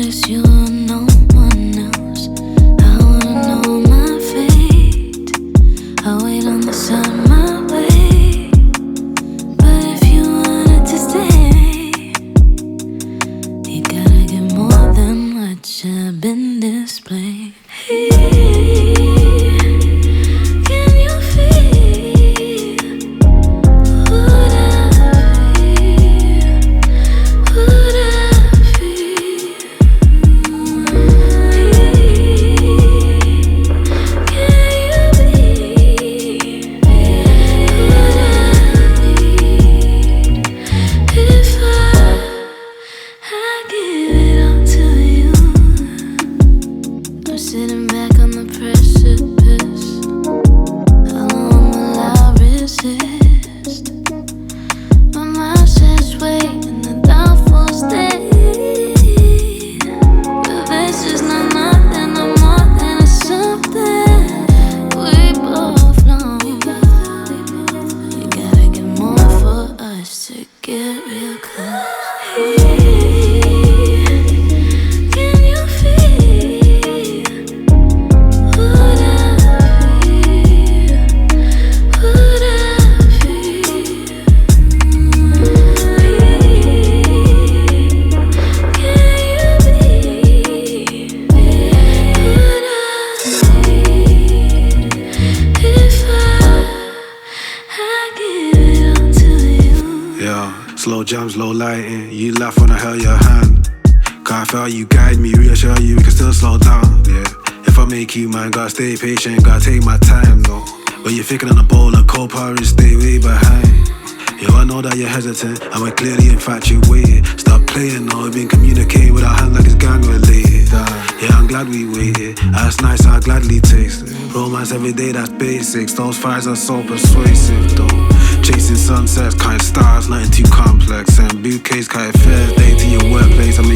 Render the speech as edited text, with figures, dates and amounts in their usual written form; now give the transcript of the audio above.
it's you and no one else. I wanna know my fate. I wait on the side of my way. But if you wanted to stay, you gotta get more than what you've been displayed. Sitting back on the precipice, how long will I resist? My mind says wait and the doubtful state. But this is not nothing, no more than a something. We both know you gotta get more for us to get real close. Slow jumps, low lighting. You laugh when I held your hand. Cause I felt you guide me, reassure you we can still slow down. Yeah. If I make you mine, gotta stay patient, gotta take my time though. But you're thinking on a bowl of cold porridge, stay way behind. Yo, I know that you're hesitant, and we're clearly infatuated. Stop playing now, we've been communicating with our hands like it's gang related. Yeah, I'm glad we waited. That's nice, I'll gladly taste it. Romance every day, that's basics. Those fires are so persuasive though. Chasing sunsets, kind stars, nothing too complex. And bouquets, kind of fairs, day to your workplace.